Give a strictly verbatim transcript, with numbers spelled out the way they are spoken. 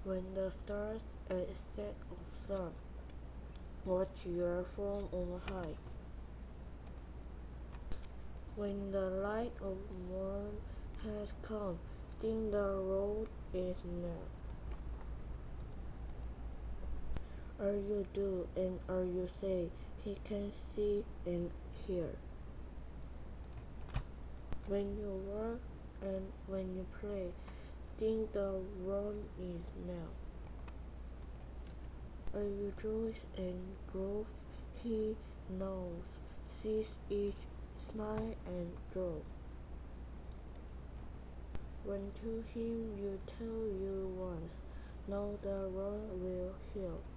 When the stars a set of sun, watch your from on high. When the light of morn has come, think the road is near. Are you do and are you say he can see and hear? When you work and when you play, think the run is now. Are you joys and growth he knows, sees each smile and grow. When to him you tell you once, now the run will heal.